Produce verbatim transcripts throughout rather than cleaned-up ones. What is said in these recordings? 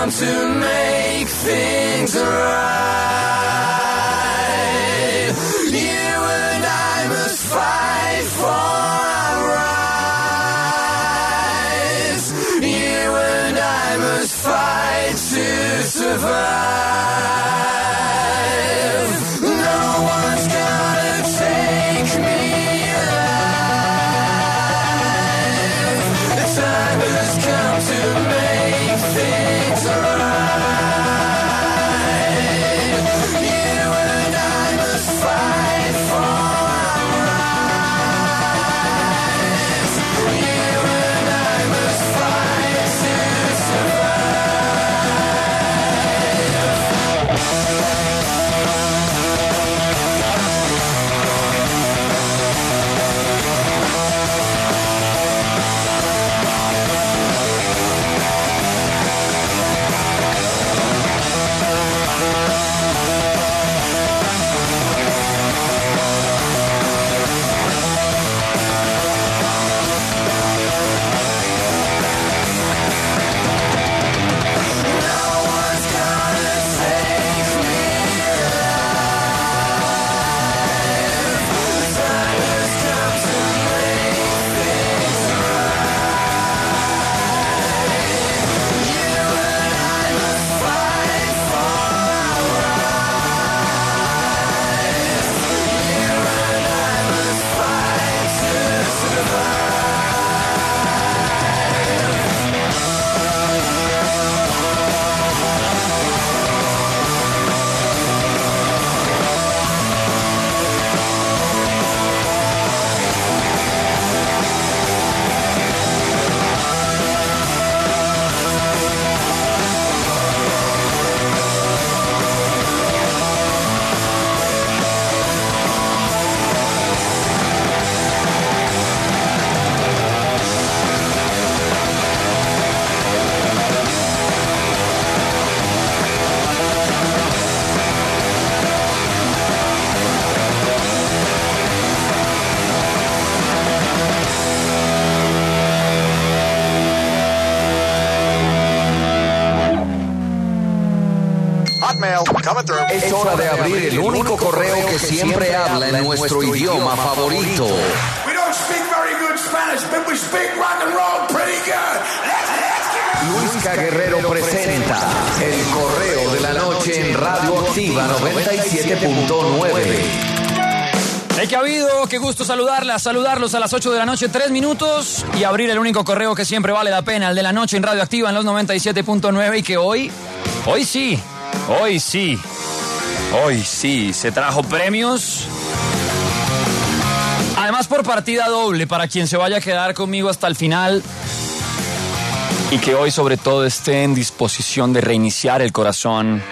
come to make things right. You and I must fight for our rights. You and I must fight to survive. No one's gonna take me alive. The time has come to make things right. You and I must fight for our rights. You and I must fight to Es hora de abrir el único correo que siempre habla en nuestro idioma favorito. We don't speak very good Spanish, but we speak rock and roll pretty good. Let's, let's Luisca Guerrero presenta El Correo de la Noche en Radio Activa noventa y siete punto nueve. Hey, ¿qué ha habido? Qué gusto saludarlas, saludarlos a las ocho de la noche, tres minutos, y abrir el único correo que siempre vale la pena, el de la noche en Radio Activa en los noventa y siete punto nueve, y que hoy, hoy sí, hoy sí, hoy sí, se trajo premios. Además por partida doble, para quien se vaya a quedar conmigo hasta el final, y que hoy sobre todo esté en disposición de reiniciar el corazón.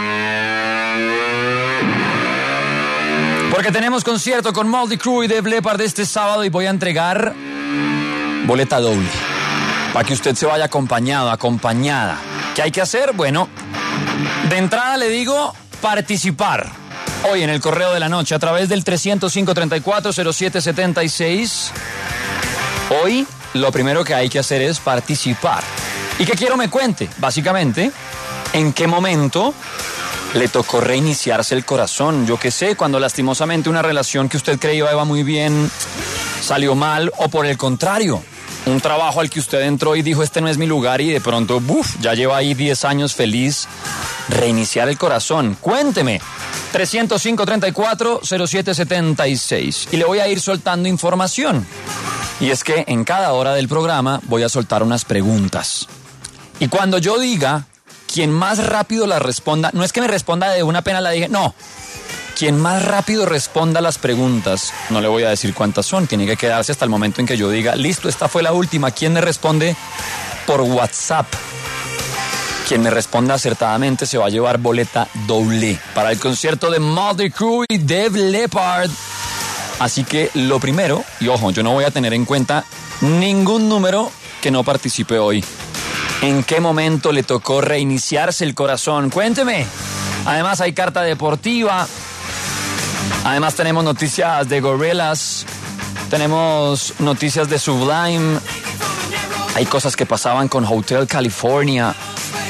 Porque tenemos concierto con Motley Crue y Def Leppard este sábado, y voy a entregar boleta doble para que usted se vaya acompañado, acompañada. ¿Qué hay que hacer? Bueno, de entrada le digo participar hoy en el Correo de la Noche a través del tres cero cinco, treinta y cuatro, cero siete setenta y seis. Hoy lo primero que hay que hacer es participar. ¿Y qué quiero me cuente? Básicamente, ¿en qué momento le tocó reiniciarse el corazón? Yo qué sé, cuando lastimosamente una relación que usted creía iba muy bien salió mal, o por el contrario, un trabajo al que usted entró y dijo este no es mi lugar, y de pronto, buf, ya lleva ahí diez años feliz. Reiniciar el corazón. Cuénteme. tres cero cinco, treinta y cuatro, cero siete setenta y seis. Y le voy a ir soltando información. Y es que en cada hora del programa voy a soltar unas preguntas. Y cuando yo diga, quien más rápido la responda, no es que me responda de una pena la dije, no. Quien más rápido responda las preguntas, no le voy a decir cuántas son, tiene que quedarse hasta el momento en que yo diga, listo, esta fue la última. ¿Quién me responde por WhatsApp? Quien me responda acertadamente se va a llevar boleta doble para el concierto de Motley Crue y Def Leppard. Así que lo primero, y ojo, yo no voy a tener en cuenta ningún número que no participe hoy. ¿En qué momento le tocó reiniciarse el corazón? Cuénteme. Además hay carta deportiva. Además tenemos noticias de Gorillaz. Tenemos noticias de Sublime. Hay cosas que pasaban con Hotel California.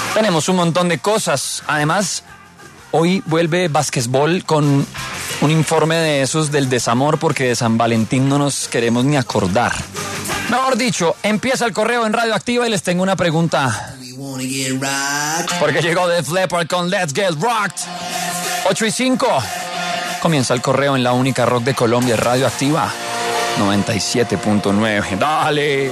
Tenemos un montón de cosas. Además, hoy vuelve Básquetbol con un informe de esos del desamor, porque de San Valentín no nos queremos ni acordar. Mejor dicho, empieza el correo en Radioactiva y les tengo una pregunta. Porque llegó Def Leppard con Let's Get Rocked. ocho y cinco. Comienza el correo en la única rock de Colombia, Radioactiva noventa y siete punto nueve. ¡Dale!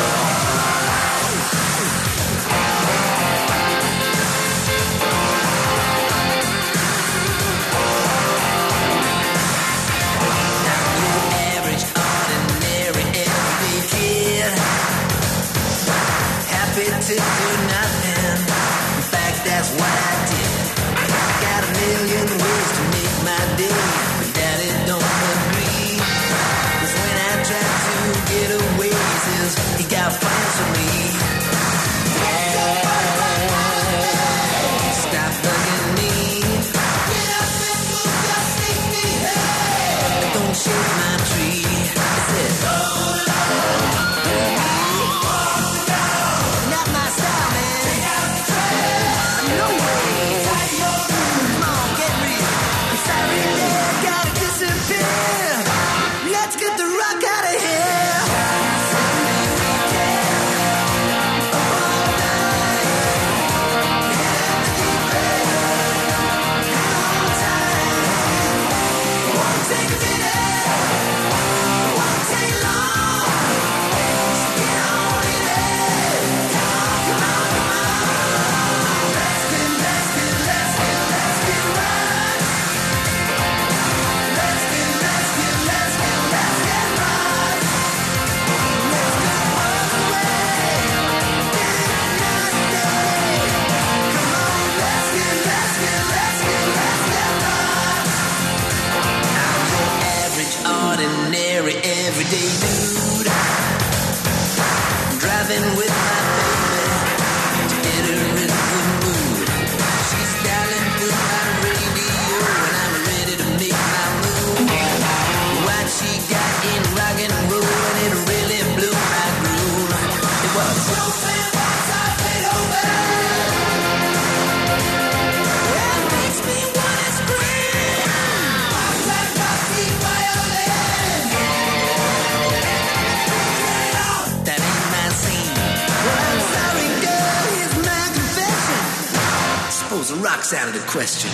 Rock's out of the question.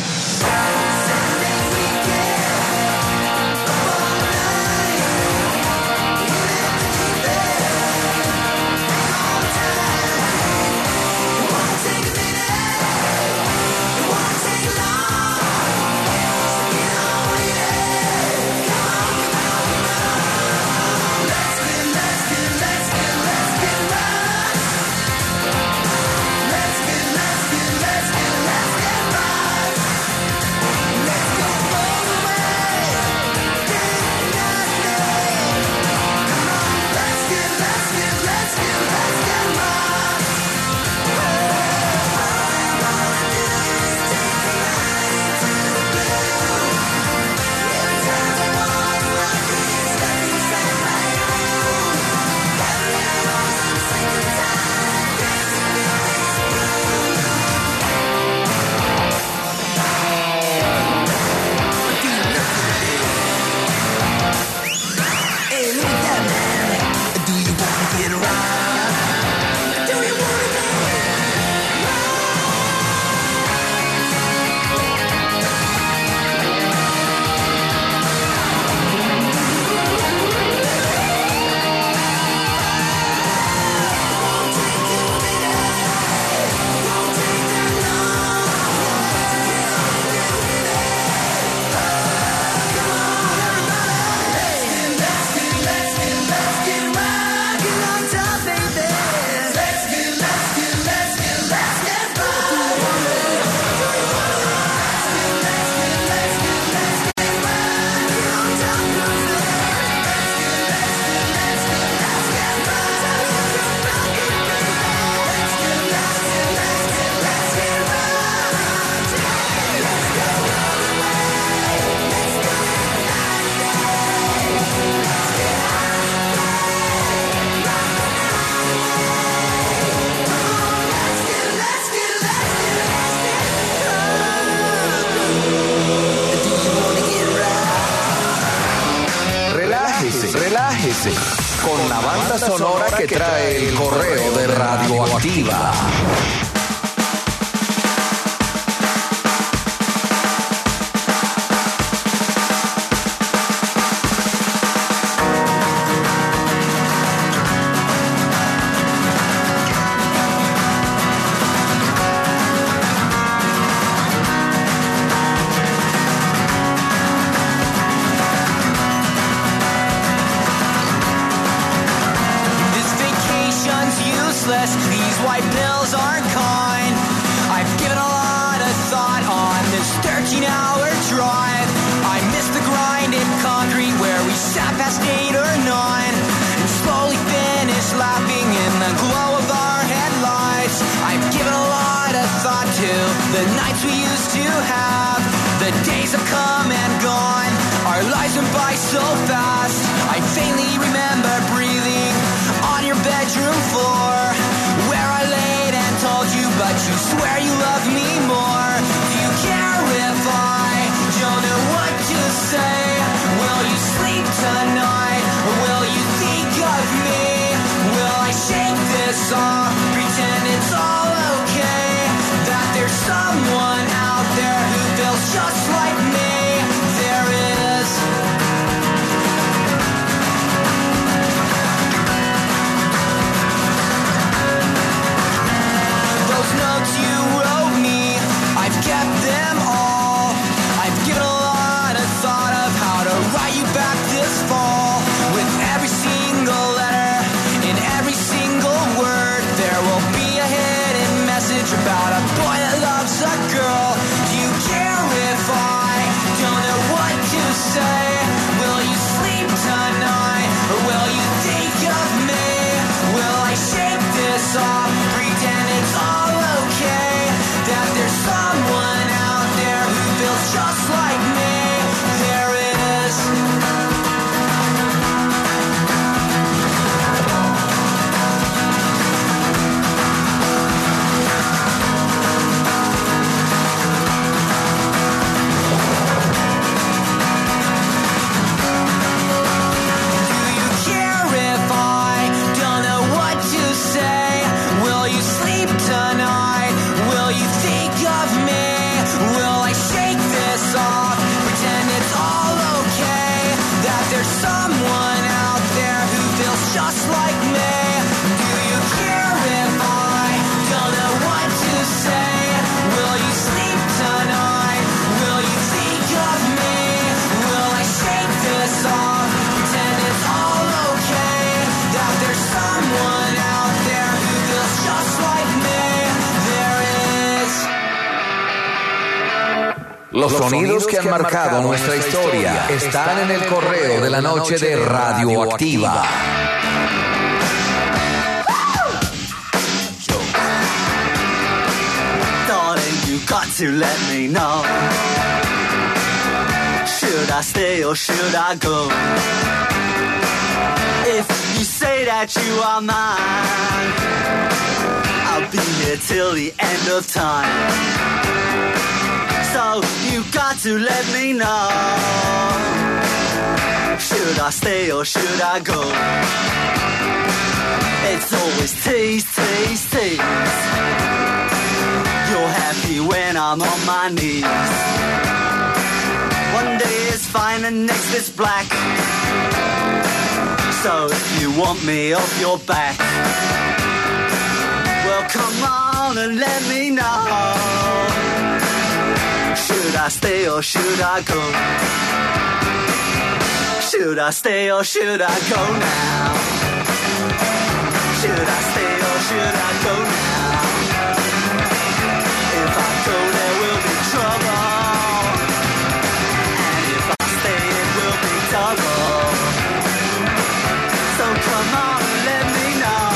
Let's relájese con la banda sonora que trae el correo de Radioactiva. These white pills aren't kind. I've given a lot of thought on this thirteen-hour drive. I miss the grind in concrete where we sat past eight or nine and slowly finished laughing in the glow of our headlights. I've given a lot of thought to the nights we used to have. The days have come and gone. Our lives went by so fast. I faintly remember breathing on your bedroom floor, where I laid and told you, but you swear you love me more. Do you care if I don't know what to say? Will you sleep tonight, or will you think of me? Will I shake this off, pretend it's all okay, that there's someone out there who feels just like me? There is. Those notes you wrote me, I've kept them all. I've given a lot of thought of how to write you back this fall. With every single letter, in every single word, there will be a hidden message about a boy that loves a girl. Do you care if I don't know what to say? Will you sleep tonight, or will you think of me? Will I shake this off, pretend it's all okay, that there's someone out there who feels just like me? There is. Do you care if I don't know what to say? Will you sleep tonight? Will you think of me? Will I shake this off, pretend it's all okay, that there's someone out there who feels just like me? Do you care if I don't know what to say? Will you sleep tonight? Will you think of me? Will I shake this off, pretend it's all okay, that there's someone out there who feels just like me? There is. Los sonidos que han marcado nuestra historia están en el correo de la noche de Radioactiva. Darling, you got to let me know. Should I stay or should I go? If you say that you are mine, I'll be here till the end of time. So you got to let me know. Should I stay or should I go? It's always tease, tease, tease. You're happy when I'm on my knees. One day is fine and next is black. So if you want me off your back, well come on and let me know. Should I stay or should I go? Should I stay or should I go now? Should I stay or should I go now? If I go there will be trouble, and if I stay it will be double. So come on and let me know.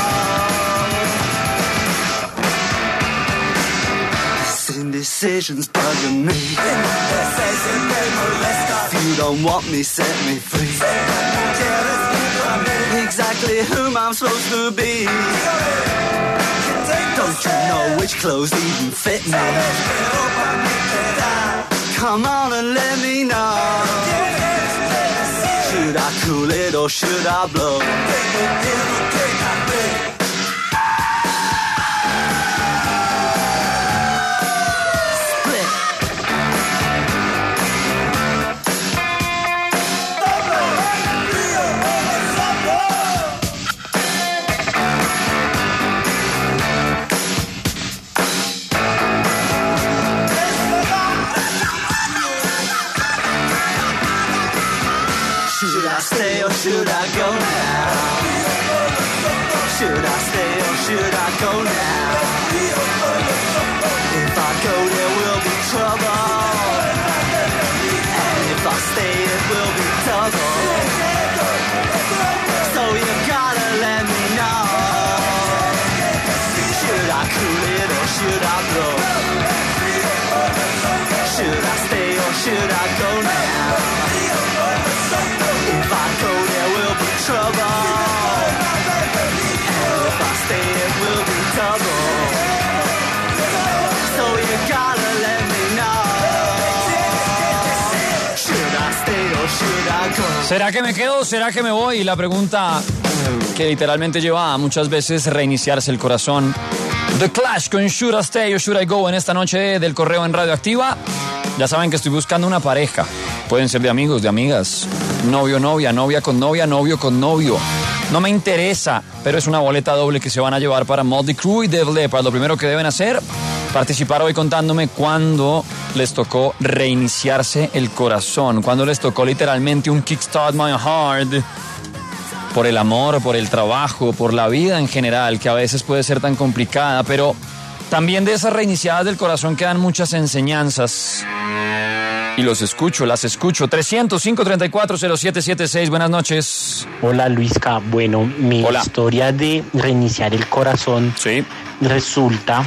This indecision's bugging me. If you don't want me, set me free. Exactly whom I'm supposed to be. Don't you know which clothes even fit me? Come on and let me know. Should I cool it or should I blow? Should I stay or should I go now? Should I stay or should I go now? If I go there will be trouble, and if I stay it will be double. So you gotta let me know. Should I cool it or should I blow? Should I stay or should I go now? If I go there will be trouble, and if I stay it will be double. So you gotta let me know. Should I stay or should I go? ¿Será que me quedo o será que me voy? Y la pregunta que literalmente lleva a muchas veces reiniciarse el corazón. The Clash con Should I Stay or Should I Go en esta noche del Correo en Radioactiva. Ya saben que estoy buscando una pareja. Pueden ser de amigos, de amigas, novio, novia, novia con novia, novio con novio. No me interesa, pero es una boleta doble que se van a llevar para Motley Crue y Def Leppard. Lo primero que deben hacer, participar hoy contándome cuándo les tocó reiniciarse el corazón, cuándo les tocó literalmente un Kickstart My Heart, por el amor, por el trabajo, por la vida en general, que a veces puede ser tan complicada, pero también de esas reiniciadas del corazón quedan muchas enseñanzas. Y los escucho, las escucho. trescientos, cinco treinta y cuatro, cero siete siete seis. Buenas noches. Hola, Luisca. Bueno, mi Hola. historia de reiniciar el corazón Sí. resulta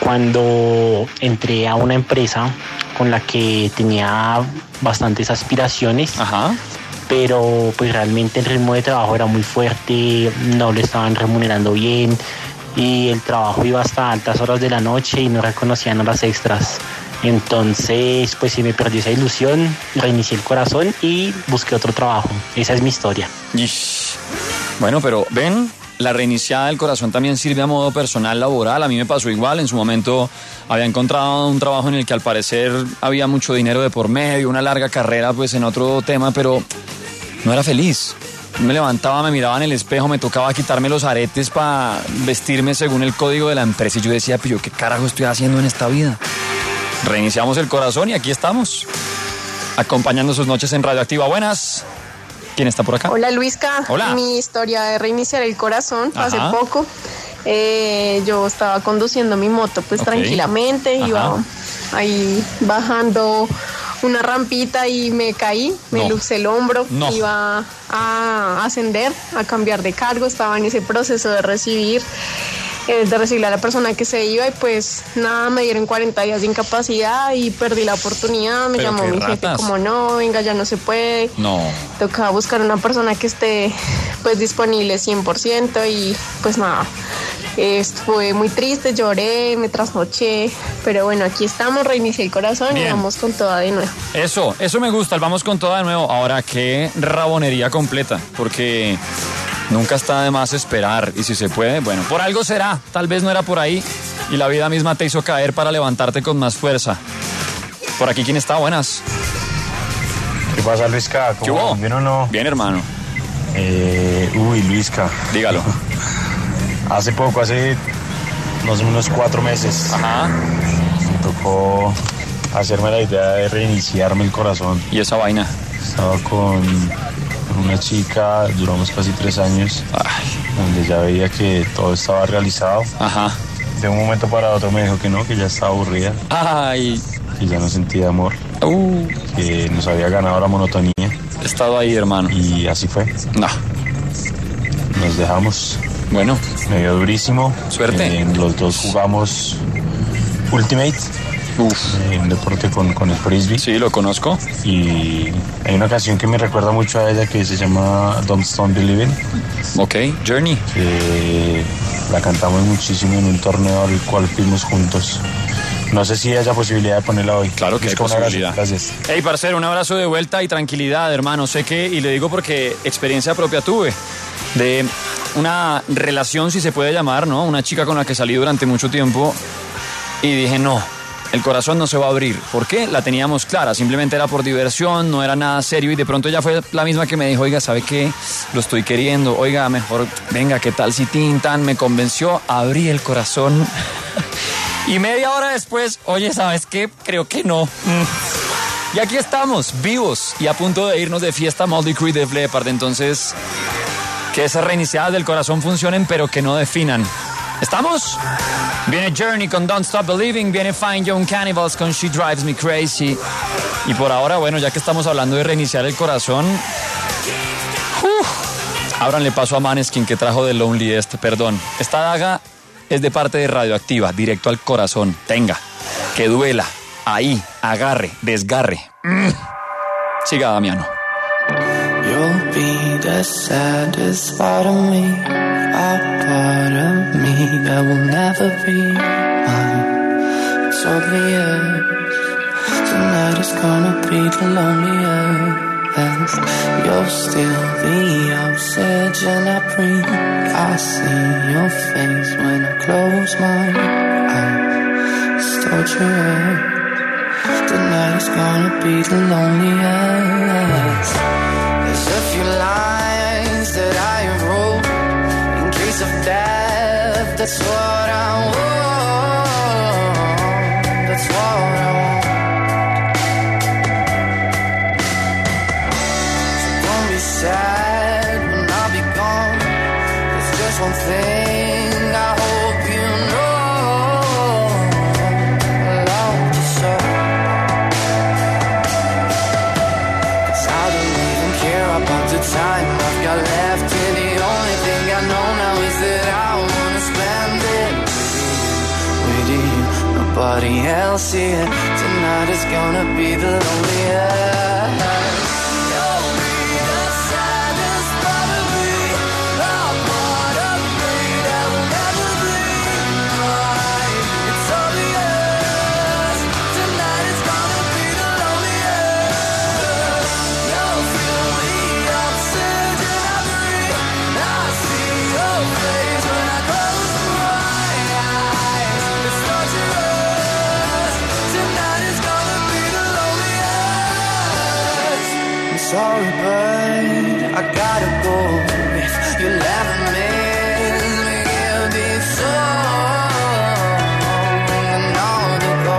cuando entré a una empresa con la que tenía bastantes aspiraciones, Ajá. pero pues realmente el ritmo de trabajo era muy fuerte, no le estaban remunerando bien y el trabajo iba hasta altas horas de la noche y no reconocían horas extras. Entonces, pues sí me perdió esa ilusión, reinicié el corazón y busqué otro trabajo. Esa es mi historia. Ish. Bueno, pero ven, la reiniciada del corazón también sirve a modo personal, laboral. A mí me pasó igual. En su momento había encontrado un trabajo en el que al parecer había mucho dinero de por medio, una larga carrera pues en otro tema, pero no era feliz. Me levantaba, me miraba en el espejo, me tocaba quitarme los aretes para vestirme según el código de la empresa y yo decía, pero ¿qué carajo estoy haciendo en esta vida? Reiniciamos el corazón y aquí estamos, acompañando sus noches en Radioactiva. Buenas. ¿Quién está por acá? Hola, Luisca. Hola. Mi historia de reiniciar el corazón fue hace Ajá. poco. Eh, yo estaba conduciendo mi moto pues Ok. tranquilamente, Ajá. iba ahí bajando una rampita y me caí, me No. lucé el hombro, No. iba a ascender, a cambiar de cargo, estaba en ese proceso de recibir eh, de recibir a la persona que se iba y pues nada, me dieron cuarenta días de incapacidad y perdí la oportunidad, me Pero llamó qué mi jefe ratas. como no, venga, ya no se puede. No. Tocaba buscar una persona que esté pues disponible cien por ciento y pues nada, eh, fue muy triste, lloré, me trasnoché, pero bueno, aquí estamos, reinicié el corazón Bien. y vamos con toda de nuevo. Eso, eso me gusta, el vamos con todo de nuevo. Ahora, qué rabonería completa, porque nunca está de más esperar y si se puede, bueno, por algo será, tal vez no era por ahí y la vida misma te hizo caer para levantarte con más fuerza. Por aquí, ¿quién está? Buenas. ¿Qué pasa, Luisca? ¿Qué hubo? ¿Bien o no? Bien, hermano, Eh, uy, Luisca. dígalo. Hace poco, hace más o menos cuatro meses, Ajá, me tocó hacerme la idea de reiniciarme el corazón. y esa vaina. Estaba con, con una chica, duramos casi tres años, Ay, donde ya veía que todo estaba realizado. ajá. De un momento para otro me dijo que no, que ya estaba aburrida, Ay, que ya no sentía amor, uh, que nos había ganado la monotonía. he estado ahí, hermano. Y así fue. No, Nos dejamos. bueno, Me dio durísimo. Suerte. Eh, los dos jugamos Ultimate, uf, eh, un deporte con, con el frisbee. sí, lo conozco. Y hay una canción que me recuerda mucho a ella que se llama Don't Stop Believing, Ok, Journey. que la cantamos muchísimo en un torneo al cual fuimos juntos. No sé si haya posibilidad de ponerla hoy. Claro que hay Busca un abrazo. posibilidad. Gracias. Hey, parcero, un abrazo de vuelta y tranquilidad, hermano. Sé que, y le digo porque experiencia propia tuve de una relación, si se puede llamar, ¿no? Una chica con la que salí durante mucho tiempo y dije, no, el corazón no se va a abrir. ¿Por qué? La teníamos clara, simplemente era por diversión, no era nada serio y de pronto ella fue la misma que me dijo, oiga, ¿sabe qué? Lo estoy queriendo, oiga, mejor, venga, ¿qué tal si tintan? Me convenció, abrí el corazón y media hora después, oye, ¿sabes qué? Creo que no. Mm. Y aquí estamos, vivos y a punto de irnos de fiesta Motley Crue y Def Leppard, entonces que esas reiniciadas del corazón funcionen pero que no definan. ¿Estamos? Viene Journey con Don't Stop Believing, viene Fine Young Cannibals con She Drives Me Crazy. Y por ahora, bueno, ya que estamos hablando de reiniciar el corazón, uh, ábranle paso a Maneskin que trajo de Loneliest, perdón. Esta daga es de parte de Radioactiva, directo al corazón. Tenga, que duela, ahí, agarre, desgarre. Mm. Siga, Damiano. You'll be the saddest part of me, a part of me that will never be mine. It's obvious tonight is gonna be the loneliest. You're still the oxygen I breathe. I see your face when I close my eyes. It's torture. Tonight is gonna be the loneliest. There's a few lines that I wrote in case of death. That's what I want. That's what I want. So don't be sad when I'll be gone. There's just one thing I hope you know. I love you so. 'Cause I don't even care about the time I've got left here. The only thing I know now is that I wanna spend it with you, with you, nobody else here. Tonight is gonna be the loneliest. You'll be the saddest part of me, a part of me that will never be mine. It's obvious, tonight is gonna be the loneliest. You'll feel the oxygen I breathe. I see your face when I close my eyes. It's torturous. Tonight is gonna be the loneliest. I'm sorry, but I gotta go. If you'll ever miss me, it'll be so. And all to go.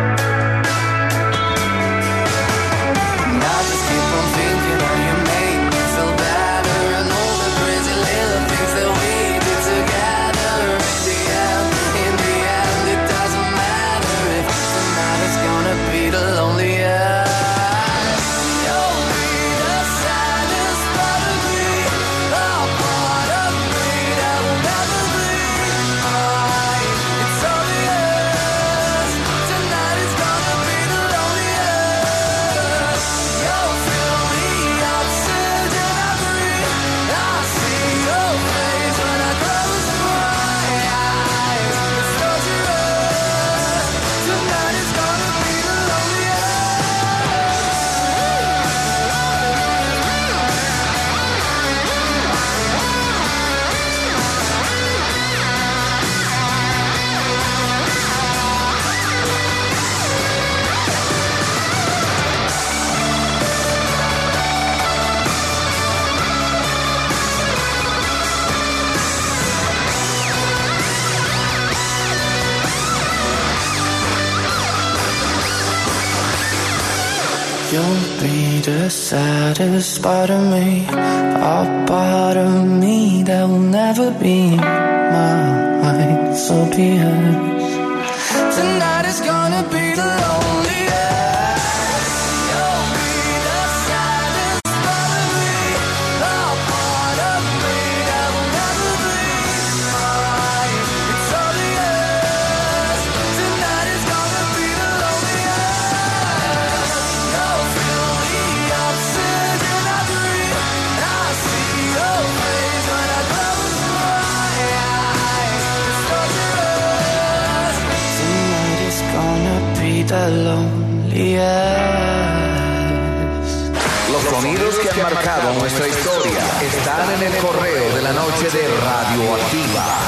And I just keep on thinking how you make me feel better. And all the crazy little things that we did together. In the end, in the end, it doesn't matter if tonight is gonna be the loneliest. You'll be the saddest part of me, a part of me that will never be mine. It's obvious, tonight is gonna be the loneliest. You'll feel the oxygen I breathe. I see your face when I close my eyes. It's torturous. Tonight is gonna be the loneliest. You'll be the saddest part of me, a part of me that will never be mine. It's obvious. Tonight is gonna be the loneliest. You'll be the saddest part of me, a part of me that will never be mine. It's obvious. Tonight is gonna be the loneliest. You'll feel the oxygen I breathe. I see your face when I close my eyes. It's torturous. Tonight is gonna Los sonidos que han marcado nuestra historia están en el correo de la noche de Radioactiva.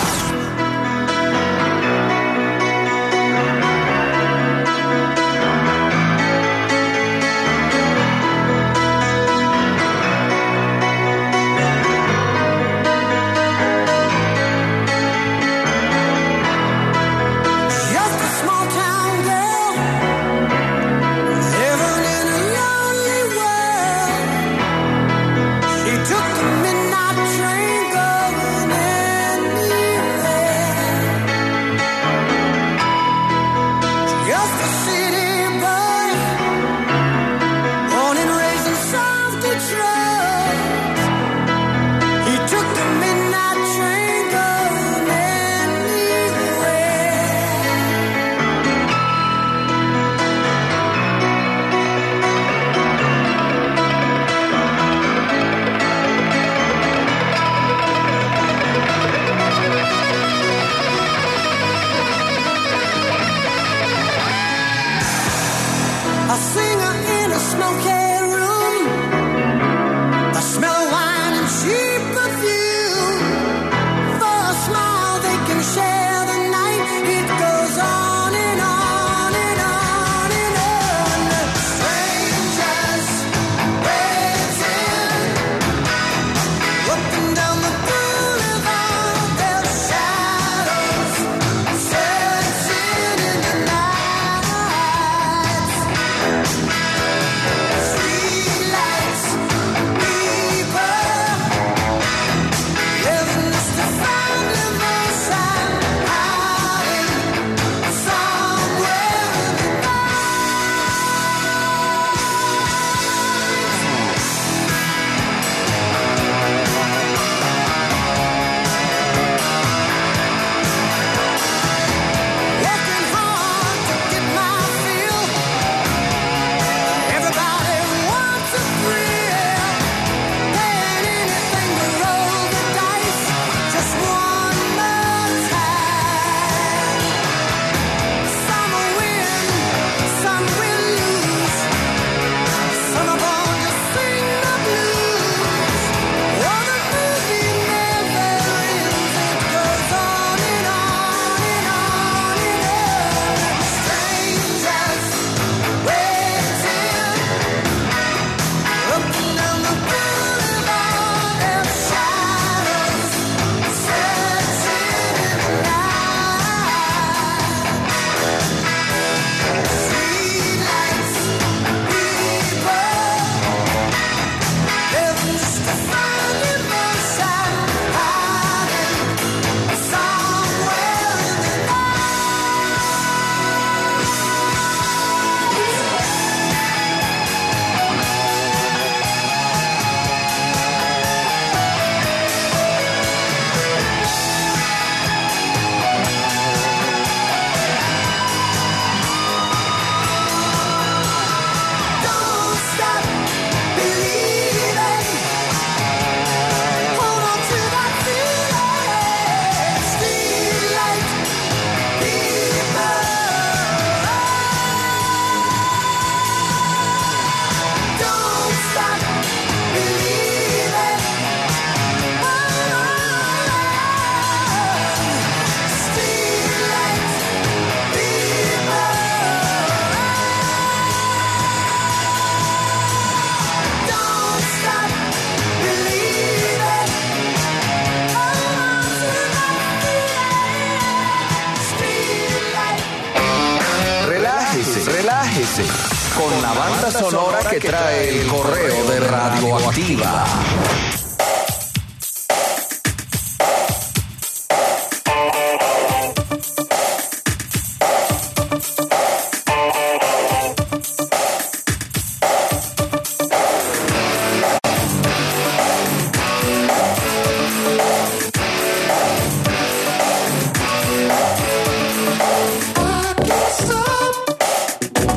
Con la banda sonora que trae el correo de Radioactiva.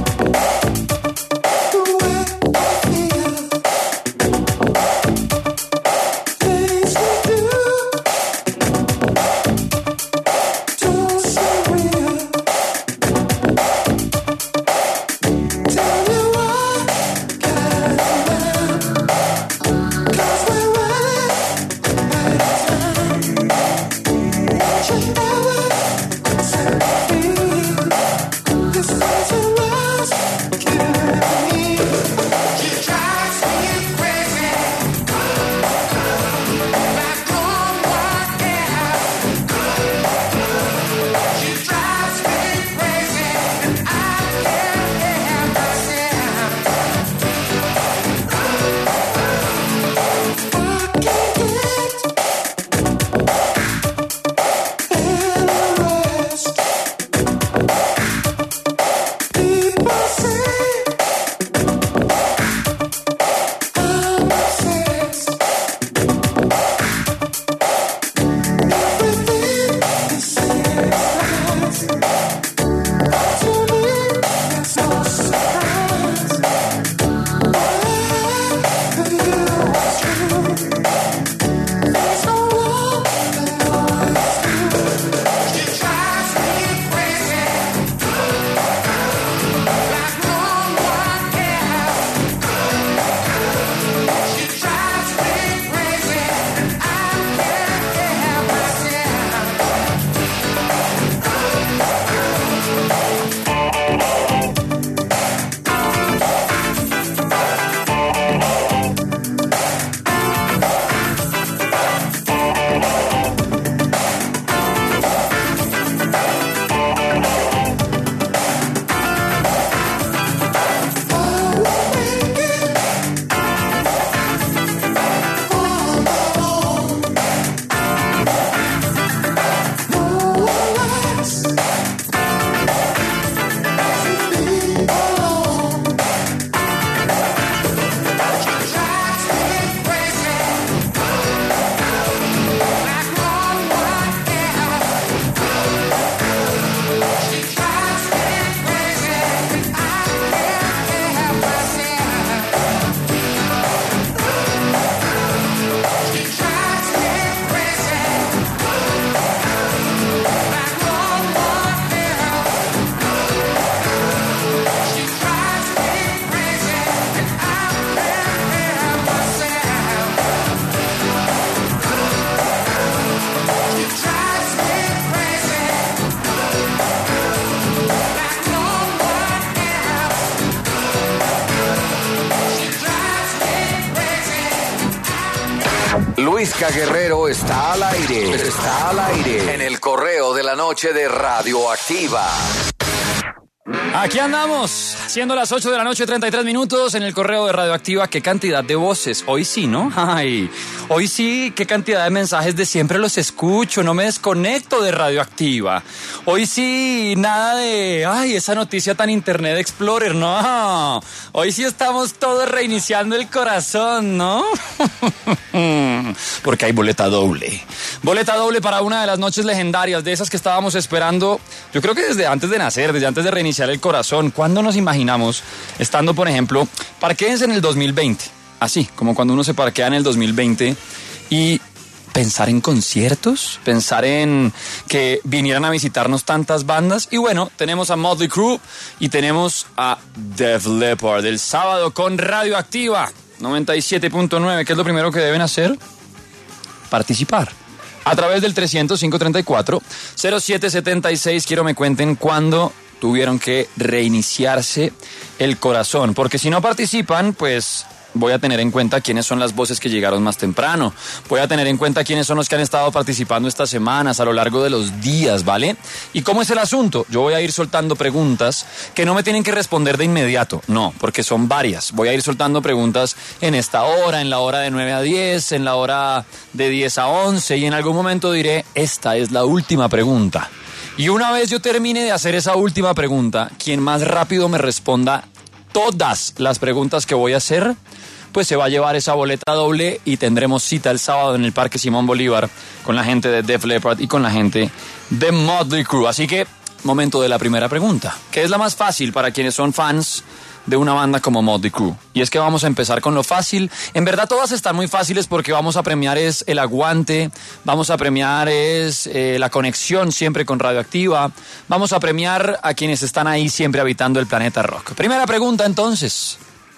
Stop the way I feel. Luisca Guerrero está al aire. Está al aire en el correo de la noche de Radioactiva. Aquí andamos, siendo las ocho de la noche, treinta y tres minutos, en el correo de Radioactiva. Qué cantidad de voces, hoy sí, ¿no? Ay, hoy sí, qué cantidad de mensajes de siempre los escucho, no me desconecto de Radioactiva. Hoy sí, nada de, ay, esa noticia tan Internet Explorer, no. Hoy sí estamos todos reiniciando el corazón, ¿no? Porque hay boleta doble. Boleta doble para una de las noches legendarias, de esas que estábamos esperando, yo creo que desde antes de nacer, desde antes de reiniciar el corazón. ¿Cuándo nos imaginamos estando, por ejemplo, parquéense en el dos mil veinte? Así, como cuando uno se parquea en el dos mil veinte y pensar en conciertos, pensar en que vinieran a visitarnos tantas bandas. Y bueno, tenemos a Motley Crue y tenemos a Def Leppard el sábado con Radioactiva noventa y siete punto nueve. ¿Qué es lo primero que deben hacer? Participar. A través del trescientos, cinco treinta y cuatro, cero siete setenta y seis, quiero me cuenten cuándo tuvieron que reiniciarse el corazón. Porque si no participan, pues voy a tener en cuenta quiénes son las voces que llegaron más temprano. Voy a tener en cuenta quiénes son los que han estado participando estas semanas a lo largo de los días, ¿vale? ¿Y cómo es el asunto? Yo voy a ir soltando preguntas que no me tienen que responder de inmediato. No, porque son varias. Voy a ir soltando preguntas en esta hora, en la hora de nueve a diez, en la hora de diez a once, y en algún momento diré, esta es la última pregunta. Y una vez yo termine de hacer esa última pregunta, quien más rápido me responda todas las preguntas que voy a hacer, pues se va a llevar esa boleta doble y tendremos cita el sábado en el Parque Simón Bolívar con la gente de Def Leppard y con la gente de Motley Crue. Así que, momento de la primera pregunta, que es la más fácil para quienes son fans de una banda como Motley Crue. Y es que vamos a empezar con lo fácil. En verdad todas están muy fáciles porque vamos a premiar es el aguante, vamos a premiar es eh, la conexión siempre con Radioactiva, vamos a premiar a quienes están ahí siempre habitando el planeta rock. Primera pregunta entonces.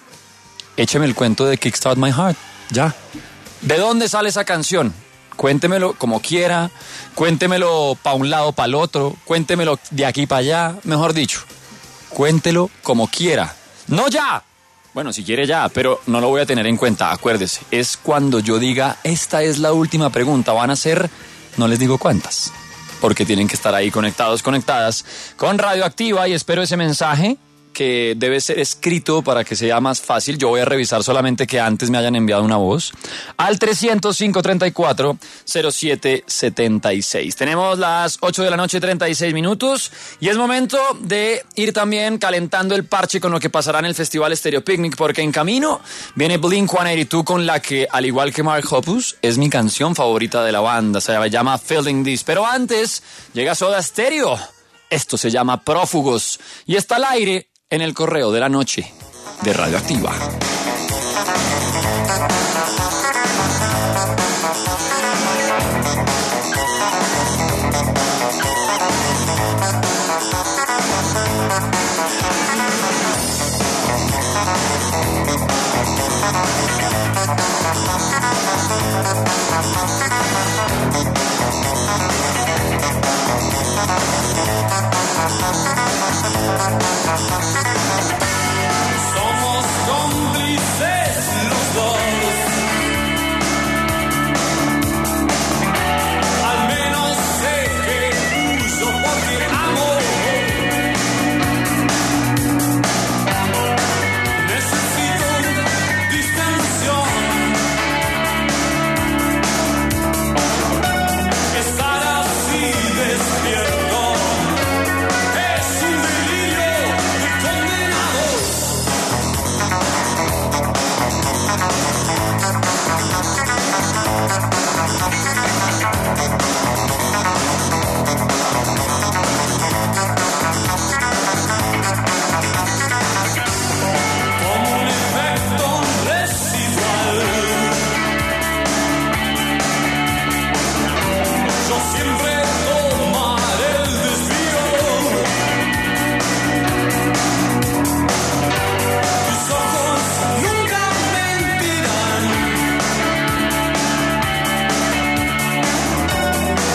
Écheme el cuento de Kickstart My Heart, ya. ¿De dónde sale esa canción? Cuéntemelo como quiera, cuéntemelo para un lado, para el otro, cuéntemelo de aquí para allá, mejor dicho, cuéntelo como quiera. ¡No ya! Bueno, si quiere ya, pero no lo voy a tener en cuenta, acuérdese. Es cuando yo diga, esta es la última pregunta, van a ser, no les digo cuántas, porque tienen que estar ahí conectados, conectadas con Radioactiva, y espero ese mensaje que debe ser escrito para que sea más fácil. Yo voy a revisar solamente que antes me hayan enviado una voz al trescientos, cinco treinta y cuatro, cero siete setenta y seis. Tenemos las ocho de la noche, treinta y seis minutos, y es momento de ir también calentando el parche con lo que pasará en el Festival Stereo Picnic, porque en camino viene Blink ciento ochenta y dos con la que, al igual que Mark Hoppus, es mi canción favorita de la banda, se llama Feeling This. Pero antes llega Soda Stereo, esto se llama Prófugos, y está al aire en el correo de la noche de Radioactiva. Somos cómplices los dos. Al menos sé que uso porque amo. Necesito distensión. Estar así despierto es un delirio de condenados. Como un efecto residual, yo siempre tomaré el desvío. Tus ojos nunca mentirán.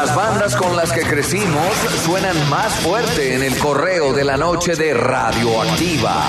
las bandas con las que crecimos suenan más fuerte en el correo de la noche de Radioactiva.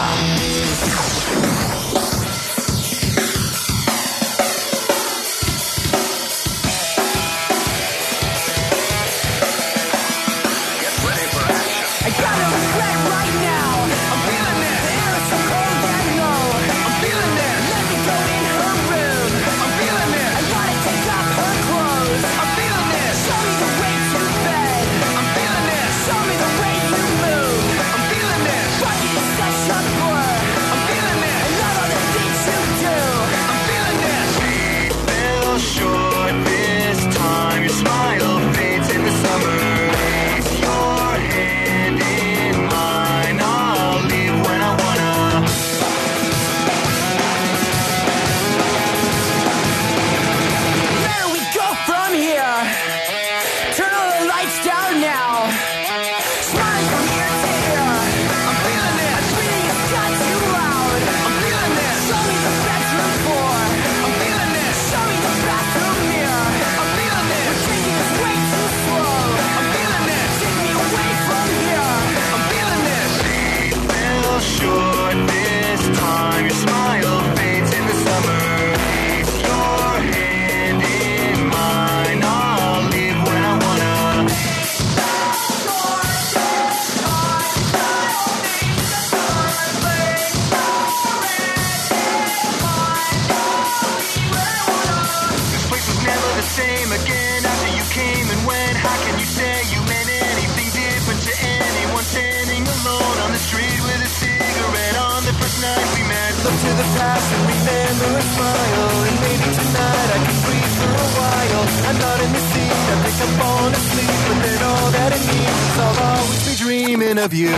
Of you.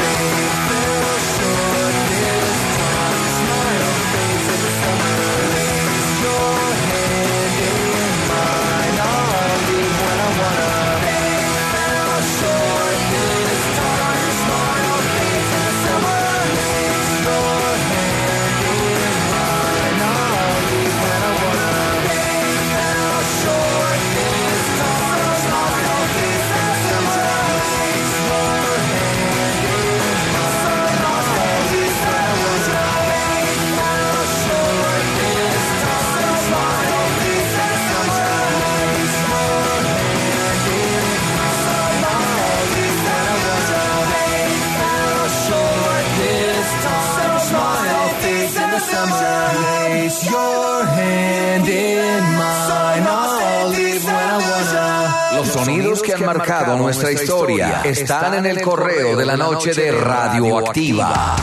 Los sonidos que han marcado nuestra historia están en el correo de la noche de Radioactiva.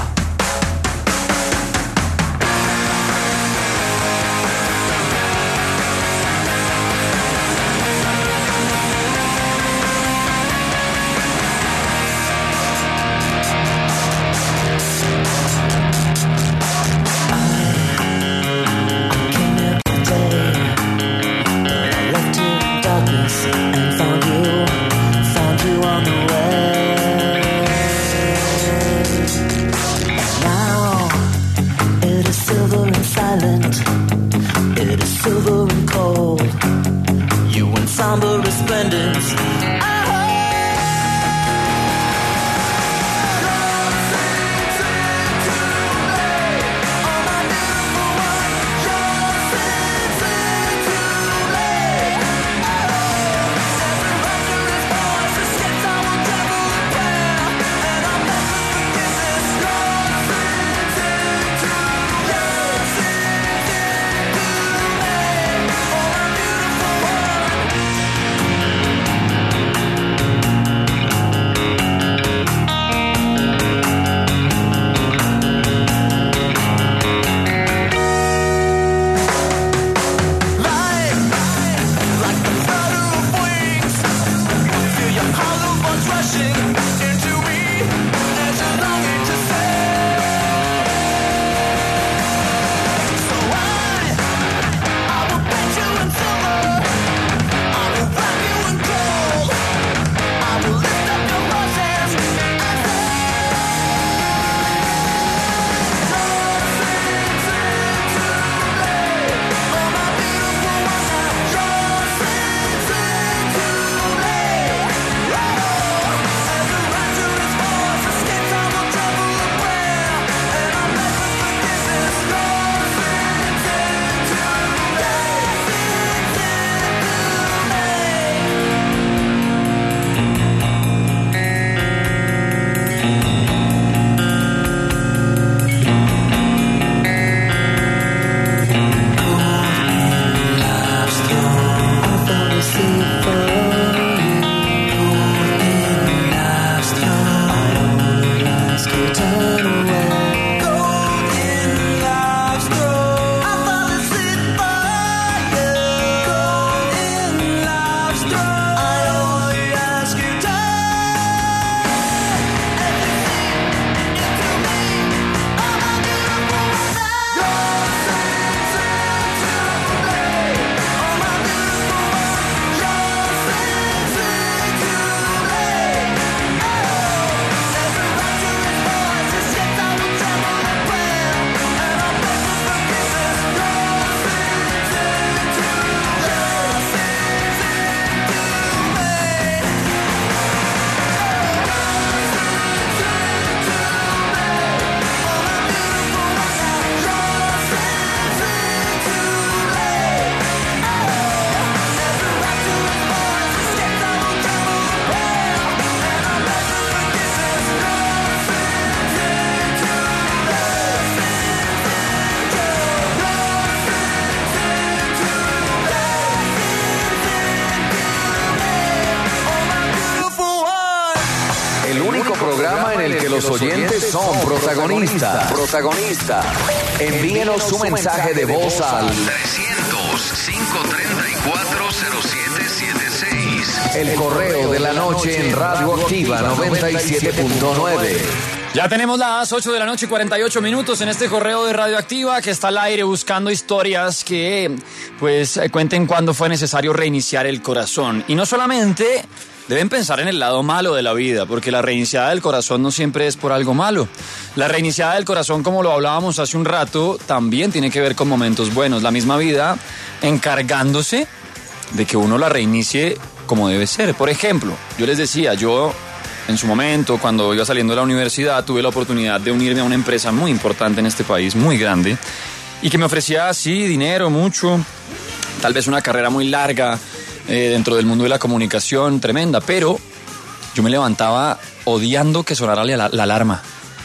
el que los oyentes son protagonistas. Protagonistas. Envíenos su mensaje de voz al trescientos, quinientos treinta y cuatro, cero siete setenta y seis. el correo de la noche en Radioactiva noventa y siete punto nueve. Ya tenemos las ocho de la noche y cuarenta y ocho minutos en este correo de Radioactiva que está al aire buscando historias que pues cuenten cuándo fue necesario reiniciar el corazón. Y no solamente deben pensar en el lado malo de la vida, porque la reiniciada del corazón no siempre es por algo malo. La reiniciada del corazón, como lo hablábamos hace un rato, también tiene que ver con momentos buenos. La misma vida encargándose de que uno la reinicie como debe ser. Por ejemplo, yo les decía, yo en su momento, cuando iba saliendo de la universidad, tuve la oportunidad de unirme a una empresa muy importante en este país, muy grande, y que me ofrecía, sí, dinero, mucho, tal vez una carrera muy larga eh, dentro del mundo de la comunicación, tremenda, pero yo me levantaba odiando que sonara la, la alarma.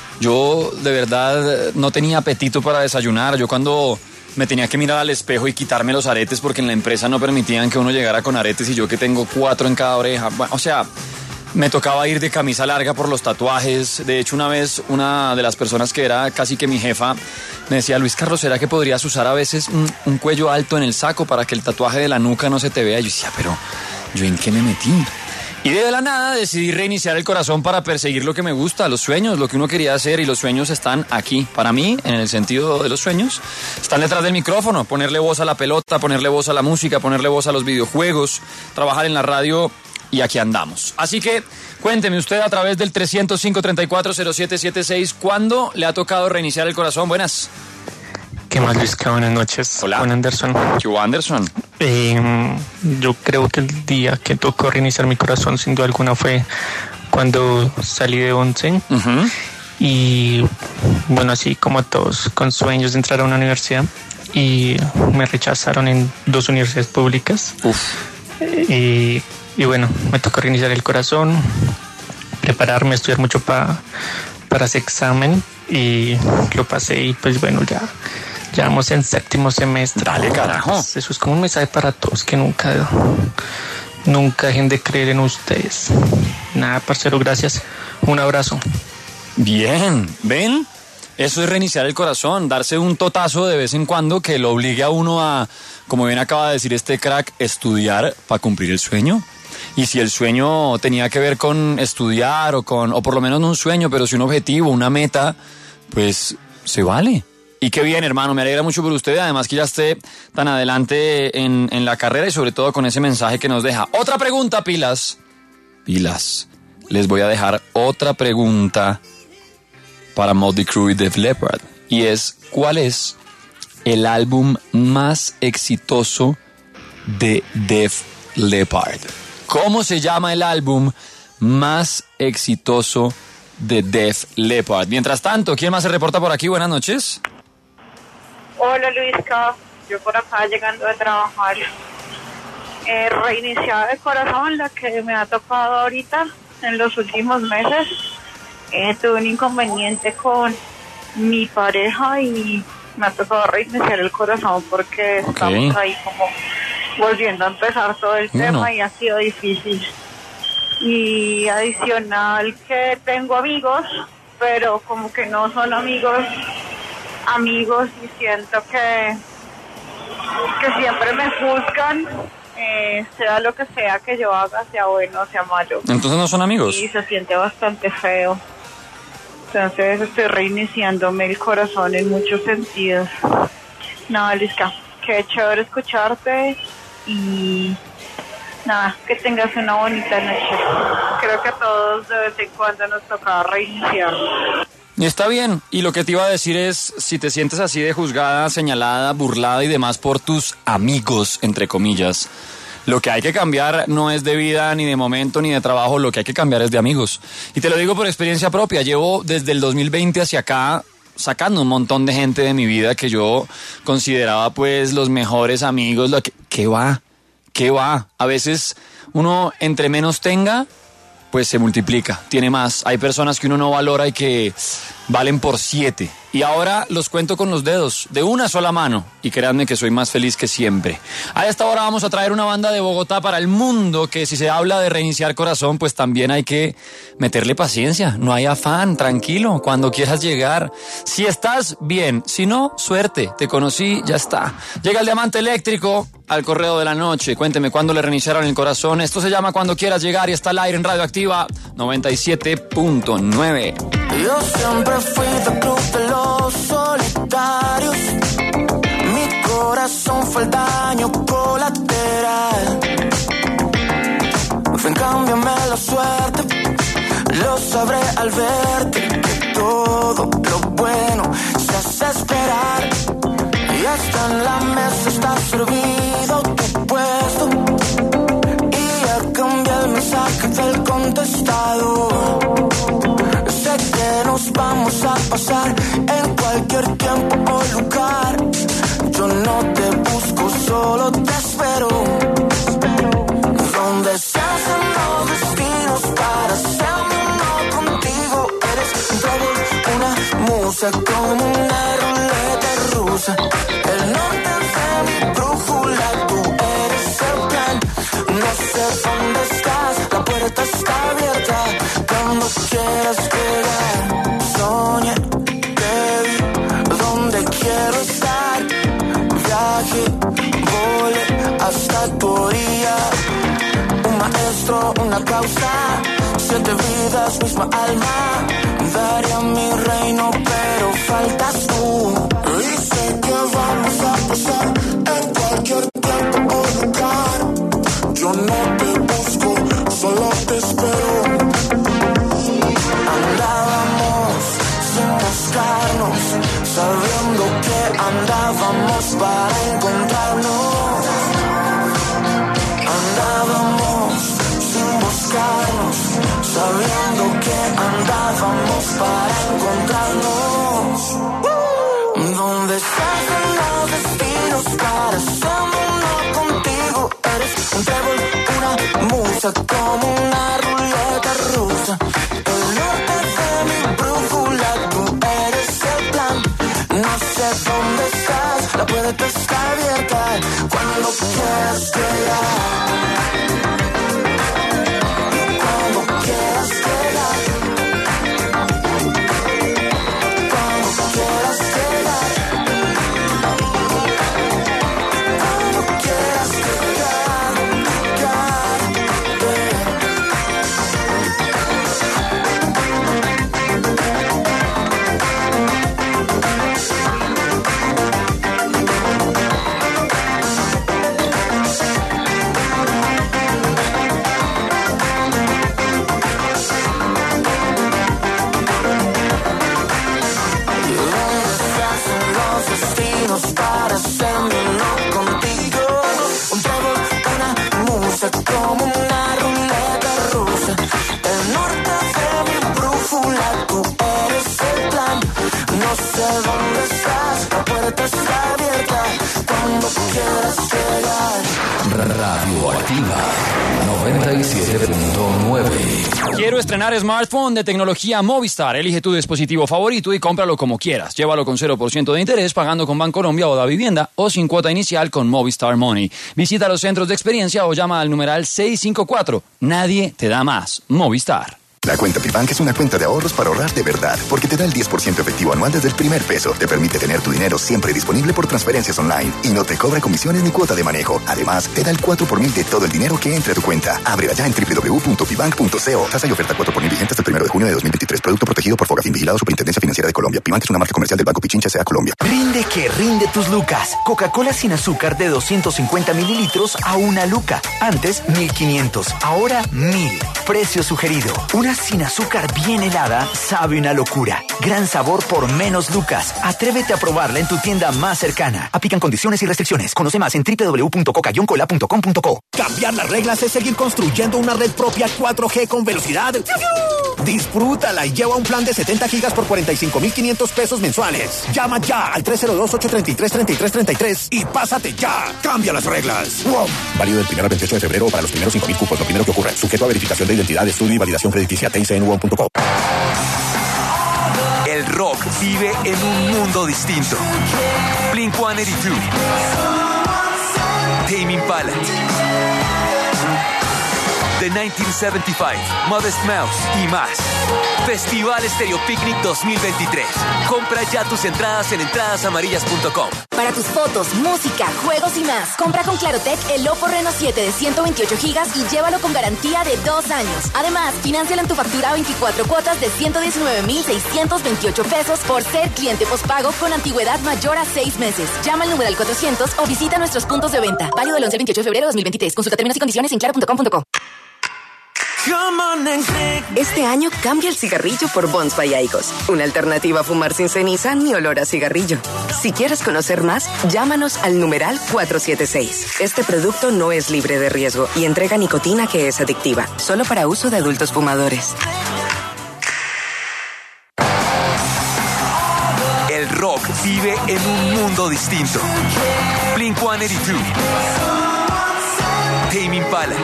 Yo, de verdad, no tenía apetito para desayunar. Yo cuando me tenía que mirar al espejo y quitarme los aretes, porque en la empresa no permitían que uno llegara con aretes, y yo que tengo cuatro en cada oreja, bueno, o sea, me tocaba ir de camisa larga por los tatuajes. De hecho, una vez una de las personas que era casi que mi jefa me decía, Luis Carlos, ¿será que podrías usar a veces un, un cuello alto en el saco para que el tatuaje de la nuca no se te vea? Y yo decía, pero ¿yo en qué me metí? Y de la nada decidí reiniciar el corazón para perseguir lo que me gusta, los sueños, lo que uno quería hacer, y los sueños están aquí. Para mí, en el sentido de los sueños, están detrás del micrófono, ponerle voz a la pelota, ponerle voz a la música, ponerle voz a los videojuegos, trabajar en la radio. Y aquí andamos. Así que cuénteme usted a través del trescientos cinco, treinta y cuatro, cero siete setenta y seis, ¿cuándo le ha tocado reiniciar el corazón? Buenas. ¿Qué más, Luis? Buenas noches. Hola. Juan Anderson. ¿Qué hubo, Anderson? Eh, yo creo que el día que tocó reiniciar mi corazón, sin duda alguna, fue cuando salí de once. Uh-huh. Y bueno, así como todos, con sueños de entrar a una universidad, y me rechazaron en dos universidades públicas. Uf. Y Y bueno, me tocó reiniciar el corazón, prepararme, estudiar mucho pa, para ese examen, y lo pasé. Y pues bueno, ya, ya vamos en séptimo semestre. Dale, carajo. Pues eso es como un mensaje para todos, que nunca, nunca dejen de creer en ustedes. Nada, parcero, gracias. Un abrazo. Bien, ¿ven? Eso es reiniciar el corazón, darse un totazo de vez en cuando que lo obligue a uno a, como bien acaba de decir este crack, estudiar para cumplir el sueño. Y si el sueño tenía que ver con estudiar o con, o por lo menos no un sueño, pero si un objetivo, una meta, pues se vale. Y qué bien, hermano, me alegra mucho por usted, además que ya esté tan adelante en, en la carrera, y sobre todo con ese mensaje que nos deja. Otra pregunta, pilas. Pilas. Les voy a dejar otra pregunta para Motley Crue y Def Leppard. Y es, ¿cuál es el álbum más exitoso de Def Leppard? ¿Cómo se llama el álbum más exitoso de Def Leppard? Mientras tanto, ¿quién más se reporta por aquí? Buenas noches. Hola, Luisca. Yo por acá llegando de trabajar. Eh, reiniciada de corazón, la que me ha tocado ahorita en los últimos meses. Eh, tuve un inconveniente con mi pareja y me ha tocado reiniciar el corazón porque okay. Estamos ahí como volviendo a empezar todo el bueno. tema y ha sido difícil. Y adicional que tengo amigos, pero como que no son amigos, amigos y siento que, que siempre me juzgan, eh, sea lo que sea que yo haga, sea bueno o sea malo. Entonces no son amigos. Y se siente bastante feo. Entonces estoy reiniciándome el corazón en muchos sentidos. No, Lisca, qué chévere escucharte y nada, que tengas una bonita noche. Creo que a todos de vez en cuando nos toca reiniciar. Está bien, y lo que te iba a decir es, si te sientes así de juzgada, señalada, burlada y demás por tus amigos, entre comillas, lo que hay que cambiar no es de vida, ni de momento, ni de trabajo, lo que hay que cambiar es de amigos. Y te lo digo por experiencia propia, llevo desde el dos mil veinte hacia acá sacando un montón de gente de mi vida que yo consideraba pues los mejores amigos. Lo que, ¿qué va? ¿Qué va? A veces uno entre menos tenga, pues se multiplica, tiene más. Hay personas que uno no valora y que valen por siete. Y ahora los cuento con los dedos, de una sola mano. Y créanme que soy más feliz que siempre. A esta hora vamos a traer una banda de Bogotá para el mundo, que si se habla de reiniciar corazón, pues también hay que meterle paciencia. No hay afán, tranquilo, cuando quieras llegar. Si estás, bien. Si no, suerte. Te conocí, ya está. Llega el diamante eléctrico al correo de la noche. Cuénteme cuándo le reiniciaron el corazón. Esto se llama Cuando Quieras Llegar y está al aire en Radioactiva noventa y siete punto nueve. Yo siempre fui del club de los solitarios. Mi corazón fue el daño colateral. Ven, cámbiame la suerte. Lo sabré al verte, que todo lo bueno se hace esperar. Y hasta en la mesa está servido tu puesto. Y ya cambié el mensaje del contestador. Sé que nos vamos a pasar en cualquier tiempo o lugar. Yo no te busco, solo te espero. Donde se hacen los destinos para hacerme uno contigo. Eres un trébol, una musa, como una ruleta rusa. El norte de mi brújula, tú eres el plan. No sé dónde estás, la puerta está abierta. Cuando quieras llegar, soñé, te vi, donde quiero estar. Viaje, volé hasta tu orilla. Un maestro, una causa, siete vidas, misma alma. Daría mi reino, pero faltas tú. Y sé que vamos a pasar en cualquier tiempo o lugar. Yo no te busco, solo te espero. Andábamos sin buscarnos, sabiendo que andábamos para encontrarnos. Andábamos sin buscarnos, sabiendo que andábamos para encontrarnos. Donde se hacen los destinos para hacerme uno contigo. Eres un trébol, una musa, como una ruleta rusa. El norte de mi brújula, tú eres el plan. No sé dónde estás, la puerta está abierta. Cuando quieras llegar, cuando quieras llegar, cuando quieras llegar, cuando quieras llegar, para hacerme uno contigo. Un trébol, una musa, como una ruleta rusa. El norte de mi brújula, tú eres el plan. No sé dónde estás, la puerta está abierta. Cuando quieras llegar. Radioactiva noventa y siete punto nueve. Quiero estrenar smartphone de tecnología Movistar. Elige tu dispositivo favorito y cómpralo como quieras. Llévalo con cero por ciento de interés pagando con Bancolombia o Da Vivienda o sin cuota inicial con Movistar Money. Visita los centros de experiencia o llama al numeral seis cinco cuatro. Nadie te da más. Movistar. La cuenta Pibank es una cuenta de ahorros para ahorrar de verdad, porque te da el diez por ciento efectivo anual desde el primer peso. Te permite tener tu dinero siempre disponible por transferencias online y no te cobra comisiones ni cuota de manejo. Además, te da el cuatro por mil de todo el dinero que entre a tu cuenta. Ábrela ya en doble u doble u doble u punto pibank punto co. Tasa y oferta cuatro por mil vigente hasta el primero de junio de dos mil veintitrés. Producto protegido por Fogafín, vigilado Superintendencia Financiera de Colombia. Pibank es una marca comercial del Banco Pichincha S A Colombia. Rinde que rinde tus lucas. Coca-Cola sin azúcar de doscientos cincuenta mililitros a una luca. Antes, mil quinientos. Ahora, mil. Precio sugerido. Una sin azúcar bien helada sabe una locura. Gran sabor por menos lucas. Atrévete a probarla en tu tienda más cercana. Aplican condiciones y restricciones. Conoce más en doble u doble u doble u punto coca guion cola punto com punto co. Cambiar las reglas es seguir construyendo una red propia cuatro G con velocidad. Disfrútala y lleva un plan de setenta gigas por cuarenta y cinco mil quinientos pesos mensuales. Llama ya al tres cero dos, ocho tres tres, tres tres tres tres y pásate ya. Cambia las reglas. ¡Wow! Válido del primero al veintiocho de febrero para los primeros cinco mil cupos. Lo primero que ocurra. Sujeto a verificación de identidad, estudio y validación crediticia. T I C en U O punto com. El El rock vive en un mundo distinto. Blink ciento ochenta y dos, Tame Impala, The mil novecientos setenta y cinco, Modest Mouse y más. Festival Stereo Picnic dos mil veintitrés. Compra ya tus entradas en entradas amarillas punto com. Para tus fotos, música, juegos y más, compra con Clarotec el Oppo Reno siete de ciento veintiocho gigas y llévalo con garantía de dos años. Además, fináncialo en tu factura a veinticuatro cuotas de ciento diecinueve mil seiscientos veintiocho pesos por ser cliente postpago con antigüedad mayor a seis meses. Llama al numeral cuatrocientos o visita nuestros puntos de venta. Válido del once al veintiocho de febrero de dos mil veintitrés. Consulta términos y condiciones en claro punto com punto co. Este año cambia el cigarrillo por Bonds by Aigos, una alternativa a fumar sin ceniza ni olor a cigarrillo. Si quieres conocer más, llámanos al numeral cuatro siete seis. Este producto no es libre de riesgo y entrega nicotina que es adictiva, solo para uso de adultos fumadores. El rock vive en un mundo distinto. Blink ciento ochenta y dos, Tame Impala,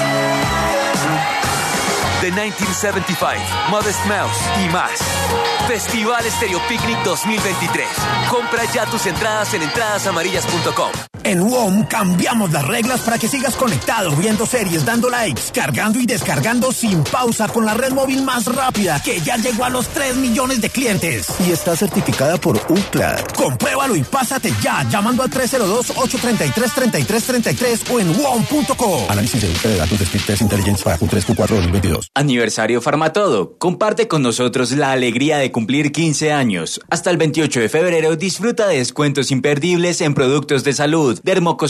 The mil novecientos setenta y cinco, Modest Mouse y más. Festival Stereo Picnic dos mil veintitrés. Compra ya tus entradas en entradas amarillas punto com. En W O M cambiamos las reglas para que sigas conectado, viendo series, dando likes, cargando y descargando sin pausa con la red móvil más rápida, que ya llegó a los tres millones de clientes. Y está certificada por Ookla. Compruébalo y pásate ya, llamando al tres cero dos, ocho tres tres, tres tres tres tres o en W O M punto co. Análisis de datos de Speed Test Intelligence para Q tres Q cuatro dos mil veintidós. Aniversario Farmatodo. Comparte con nosotros la alegría de cumplir quince años. Hasta el veintiocho de febrero disfruta de descuentos imperdibles en productos de salud, dermocosméticos,